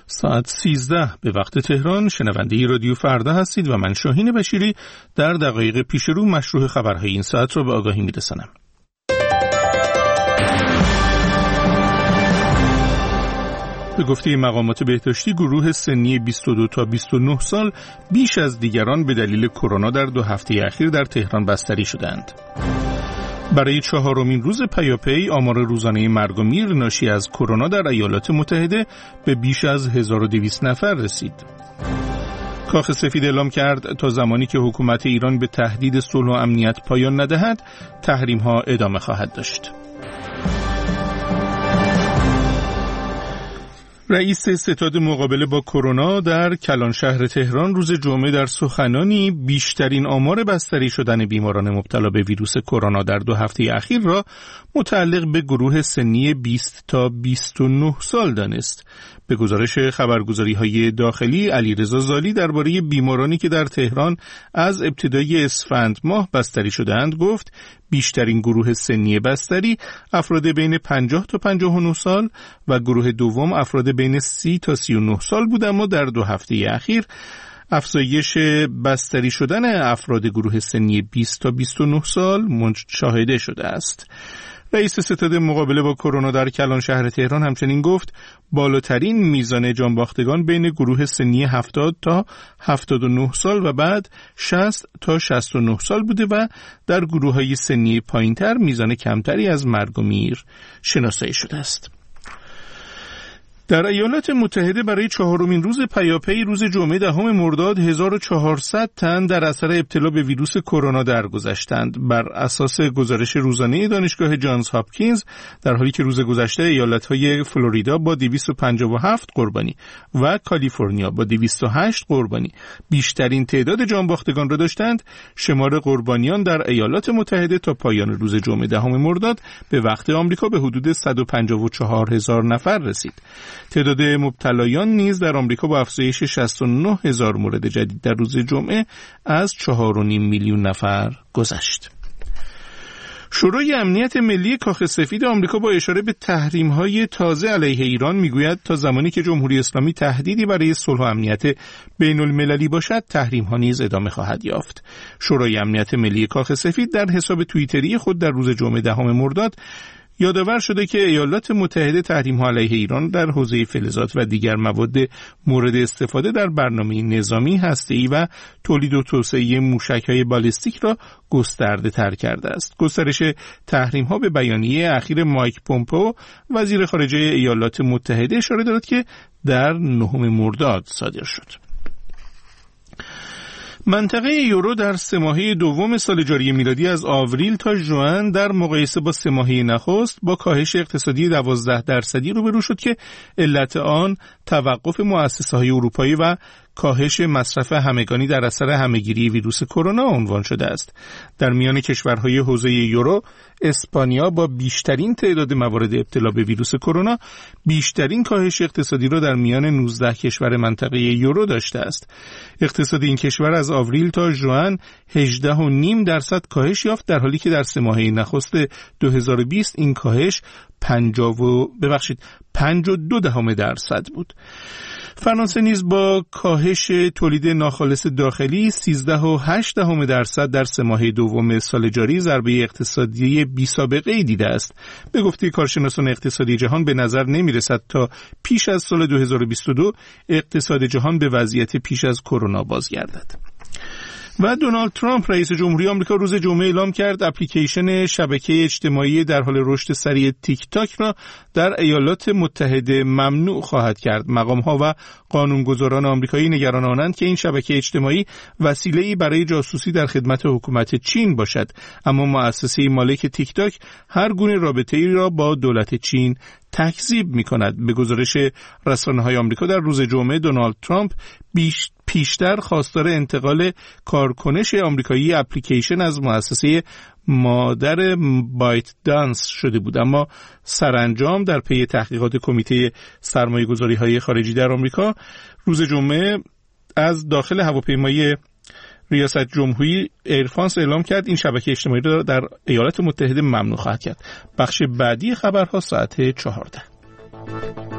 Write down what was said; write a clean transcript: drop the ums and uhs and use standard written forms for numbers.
ساعت 13 به وقت تهران. شنونده رادیو فردا هستید و من شاهین بشیری در دقایق پیش رو مشروع خبرهای این ساعت را به آگاهی میرسانم. به گفته مقامات بهداشتی گروه سنی 22 تا 29 سال بیش از دیگران به دلیل کرونا در 2 هفته اخیر در تهران بستری شدند. برای 4مین روز پیاپی آمار روزانه مرگ و میر ناشی از کرونا در ایالات متحده به بیش از 1200 نفر رسید. کاخ سفید اعلام کرد تا زمانی که حکومت ایران به تهدید صلح و امنیت پایان ندهد، تحریم‌ها ادامه خواهد داشت. رئیس ستاد مقابله با کرونا در کلان شهر تهران روز جمعه در سخنانی بیشترین آمار بستری شدن بیماران مبتلا به ویروس کرونا در 2 هفته اخیر را متعلق به گروه سنی 20 تا 29 سال دانست. به گزارش خبرگزاری‌های داخلی، علیرضا زالی درباره بیمارانی که در تهران از ابتدای اسفند ماه بستری شدند گفت بیشترین گروه سنی بستری افراد بین 50 تا 59 سال و گروه دوم افراد بین 30 تا 39 سال بود، اما در 2 هفته اخیر افزایش بستری شدن افراد گروه سنی 20 تا 29 سال مشاهده شده است. رئیس ستاد مقابله با کرونا در کلان شهر تهران همچنین گفت بالاترین میزان جانباختگان بین گروه سنی 70 تا 79 سال و بعد 60 تا 69 سال بوده و در گروه‌های سنی پایین‌تر میزان کمتری از مرگ و میر شناسایی شده است. در ایالات متحده برای 4مین روز پیاپی روز جمعه 10 مرداد 1400 تن در اثر ابتلا به ویروس کرونا درگذشتند. بر اساس گزارش روزانه دانشگاه جانز هاپکینز، در حالی که روز گذشته ایالت‌های فلوریدا با 257 قربانی و کالیفرنیا با 208 قربانی بیشترین تعداد جانباختگان را داشتند، شمار قربانیان در ایالات متحده تا پایان روز جمعه 10 مرداد به وقت آمریکا به حدود 154,000 نفر رسید. تعداد مبتلایان نیز در آمریکا با افزایش 69,000 مورد جدید در روز جمعه از 4.5 میلیون نفر گذشت. شورای امنیت ملی کاخ سفید آمریکا با اشاره به تحریم‌های تازه علیه ایران میگوید تا زمانی که جمهوری اسلامی تهدیدی برای صلح و امنیت بین‌المللی باشد، تحریم‌ها نیز ادامه خواهد یافت. شورای امنیت ملی کاخ سفید در حساب توییتری خود در روز جمعه 10 مرداد یادآور شده که ایالات متحده تحریم‌ها علیه ایران در حوزه فلزات و دیگر مواد مورد استفاده در برنامه نظامی، هسته‌ای و تولید و توسعه موشک‌های بالستیک را گسترده تر کرده است. گسترش تحریم‌ها به بیانیه اخیر مایک پومپئو وزیر خارجه ایالات متحده اشاره دارد که در 9 مرداد صادر شد. منطقه یورو در 3 ماهه دوم سال جاری میلادی از آوریل تا ژوئن در مقایسه با 3 ماهه نخست با کاهش اقتصادی 12% روبرو شد که علت آن توقف مؤسسه‌های اروپایی و کاهش مصرف همگانی در اثر همه‌گیری ویروس کرونا عنوان شده است. در میان کشورهای حوزه یورو، اسپانیا با بیشترین تعداد موارد ابتلا به ویروس کرونا بیشترین کاهش اقتصادی را در میان 19 کشور منطقه یورو داشته است. اقتصاد این کشور از آوریل تا ژوئن 18.5% کاهش یافت، در حالی که در 3 ماهه نخست 2020 این کاهش 52% بود. فرانسه نیز با کاهش تولید ناخالص داخلی 13.8% در 3 ماهه دوم سال جاری ضربه اقتصادی بی‌سابقه‌ای دیده است. به گفته کارشناسان اقتصادی جهان به نظر نمی‌رسد تا پیش از سال 2022 اقتصاد جهان به وضعیت پیش از کرونا بازگردد. و دونالد ترامپ رئیس جمهوری آمریکا روز جمعه اعلام کرد اپلیکیشن شبکه اجتماعی در حال رشد سریع تیک تاک را در ایالات متحده ممنوع خواهد کرد. مقام‌ها و قانونگذاران آمریکایی نگران آنند که این شبکه اجتماعی وسیله‌ای برای جاسوسی در خدمت حکومت چین باشد، اما مؤسسه مالک تیک تاک هر گونه رابطه‌ای را با دولت چین تکذیب می‌کند. به گزارش رسانه‌های آمریکا در روز جمعه دونالد ترامپ پیشتر خواستار انتقال کارکنش آمریکایی اپلیکیشن از مؤسسه مادر بایت دانس شده بود، اما سرانجام در پی تحقیقات کمیته سرمایه‌گذاری‌های خارجی در آمریکا روز جمعه از داخل هواپیمای ریاست جمهوری ایرفرانس اعلام کرد این شبکه اجتماعی را در ایالات متحده ممنوع خواهد کرد. بخش بعدی خبرها ساعت 14.